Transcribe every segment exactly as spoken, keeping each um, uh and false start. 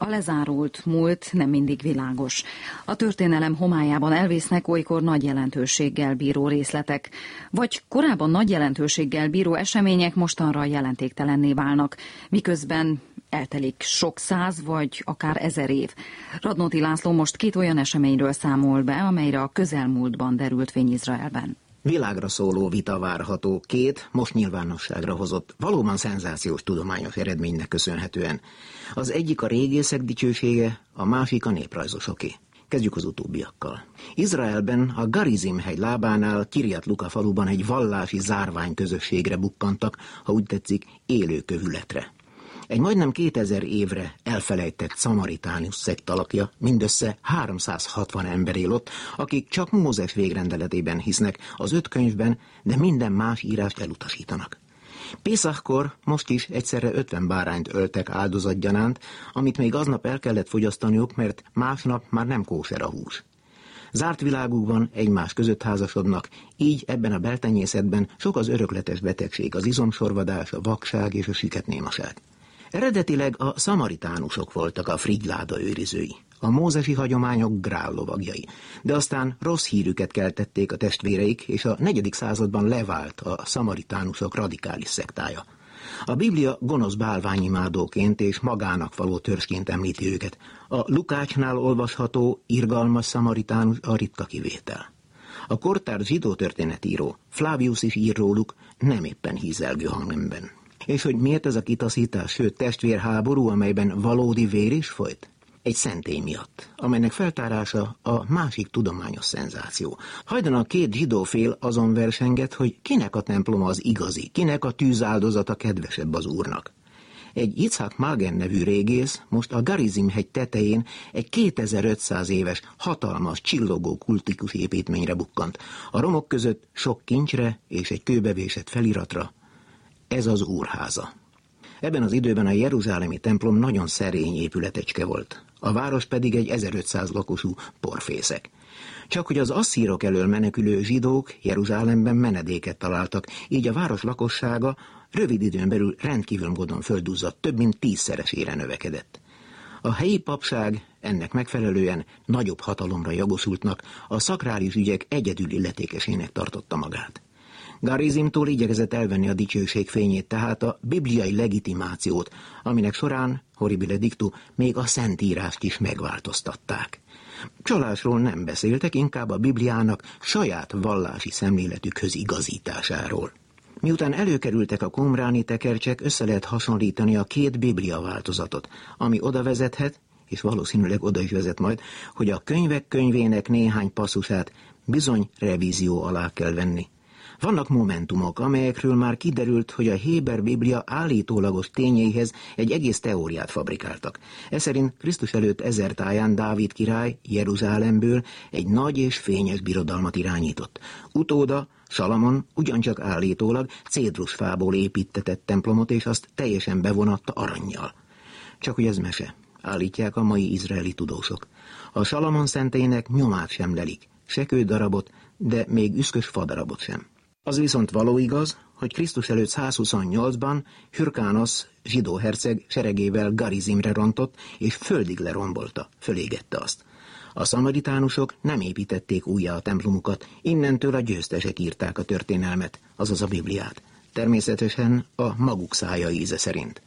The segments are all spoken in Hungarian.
A lezárult múlt nem mindig világos. A történelem homályában elvésznek olykor nagy jelentőséggel bíró részletek, vagy korábban nagy jelentőséggel bíró események mostanra jelentéktelenné válnak, miközben eltelik sok száz vagy akár ezer év. Radnóti László most két olyan eseményről számol be, amelyre a közelmúltban derült fény Izraelben. Világra szóló vita várható két, most nyilvánosságra hozott, valóban szenzációs tudományos eredménynek köszönhetően. Az egyik a régészek dicsősége, a másik a néprajzosoké. Kezdjük az utóbbiakkal. Izraelben a Garizim hegy lábánál, Kirjat Luka faluban egy vallási zárványközösségre bukkantak, ha úgy tetszik, élő kövületre. Egy majdnem kétezer évre elfelejtett szamaritánus szekt alakja, mindössze háromszázhatvan ember él ott, akik csak Mózes végrendeletében hisznek, az öt könyvben, de minden más írást elutasítanak. Pészachkor most is egyszerre ötven bárányt öltek áldozatgyanánt, amit még aznap el kellett fogyasztaniuk, mert másnap már nem kóser a hús. Zárt világukban egymás között házasodnak, így ebben a beltenyészetben sok az örökletes betegség, az izomsorvadás, a vakság és a süketnémaság. Eredetileg a szamaritánusok voltak a frigyláda őrizői, a mózesi hagyományok grállovagjai, de aztán rossz hírüket keltették a testvéreik, és a negyedik században levált a szamaritánusok radikális szektája. A Biblia gonosz bálványimádóként és magának való törzsként említi őket. A Lukácsnál olvasható irgalmas szamaritánus a ritka kivétel. A kortárs zsidó történetíró Flavius is ír róluk, nem éppen hízelgő hangnemben. És hogy miért ez a kitaszítás, sőt testvérháború, amelyben valódi vér is folyt? Egy szentély miatt, amelynek feltárása a másik tudományos szenzáció. Hajdan a két zsidó fél azon versenget, hogy kinek a temploma az igazi, kinek a tűzáldozata kedvesebb az Úrnak. Egy Yitzhak Magen nevű régész most a Garizim hegy tetején egy kétezer-ötszáz éves, hatalmas, csillogó kultikus építményre bukkant. A romok között sok kincsre és egy kőbevésett feliratra. Ez az Úrháza. Ebben az időben a jeruzsálemi templom nagyon szerény épületecske volt, a város pedig egy ezerötszáz lakosú porfészek. Csak hogy az asszírok elől menekülő zsidók Jeruzsálemben menedéket találtak, így a város lakossága rövid időn belül rendkívül módon földuzzadt, több mint tízszeresére növekedett. A helyi papság ennek megfelelően nagyobb hatalomra jogosultnak, a szakrális ügyek egyedül illetékesének tartotta magát. Garizimtól igyekezett elvenni a dicsőség fényét, tehát a bibliai legitimációt, aminek során, horribile dictu, még a Szentírást is megváltoztatták. Csalásról nem beszéltek, inkább a Bibliának saját vallási szemléletükhöz igazításáról. Miután előkerültek a qumráni tekercsek, össze lehet hasonlítani a két Biblia változatot, ami oda vezethet, és valószínűleg oda is vezet majd, hogy a könyvek könyvének néhány passzusát bizony revízió alá kell venni. Vannak momentumok, amelyekről már kiderült, hogy a héber Biblia állítólagos tényeihez egy egész teóriát fabrikáltak. Ez szerint Krisztus előtt ezer táján Dávid király Jeruzsálemből egy nagy és fényes birodalmat irányított. Utóda Salamon ugyancsak állítólag cédrusfából építtetett templomot, és azt teljesen bevonatta arannyal. Csak hogy ez mese, állítják a mai izraeli tudósok. A Salamon szentélynek nyomát sem lelik, se kődarabot, de még üszkös fadarabot sem. Az viszont való igaz, hogy Krisztus előtt százhuszonnyolcban Hürkánosz zsidó herceg seregével Garizimre rontott, és földig lerombolta, fölégette azt. A szamaritánusok nem építették újjá a templomukat, innentől a győztesek írták a történelmet, azaz a Bibliát. Természetesen a maguk szája íze szerint.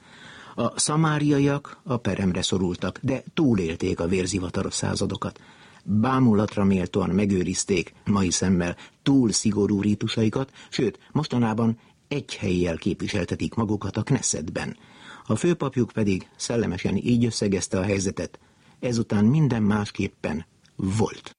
A szamáriaiak a peremre szorultak, de túlélték a vérzivataros századokat. Bámulatra méltóan megőrizték mai szemmel túl szigorú rítusaikat, sőt, mostanában egy hellyel képviseltetik magukat a Knessetben. A főpapjuk pedig szellemesen így összegezte a helyzetet. Ezután minden másképpen volt.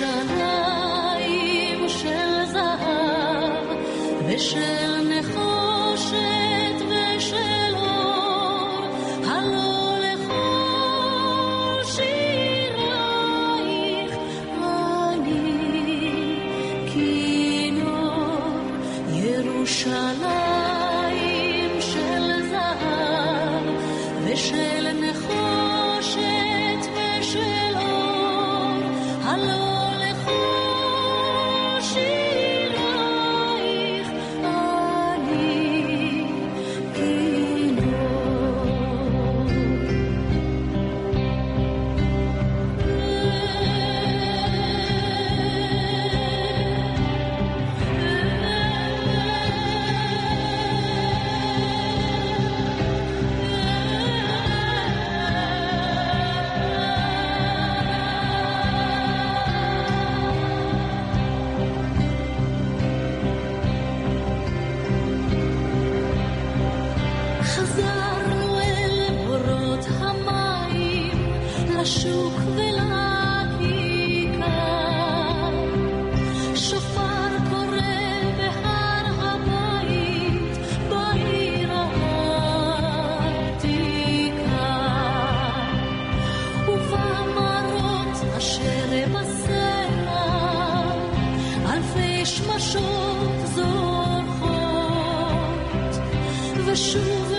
ירושלים של זהב ושל נחושת ושל אור, הלא לכל שירייך אני כינור. ירושלים של זהב ושל נחושת ושל אור, הלא לשוק ולכיכר, שופר קורא בהר הבית, בעיר העתיקה, ובמרות אשר בסלע, אלפי שמשות זורחות, ושוב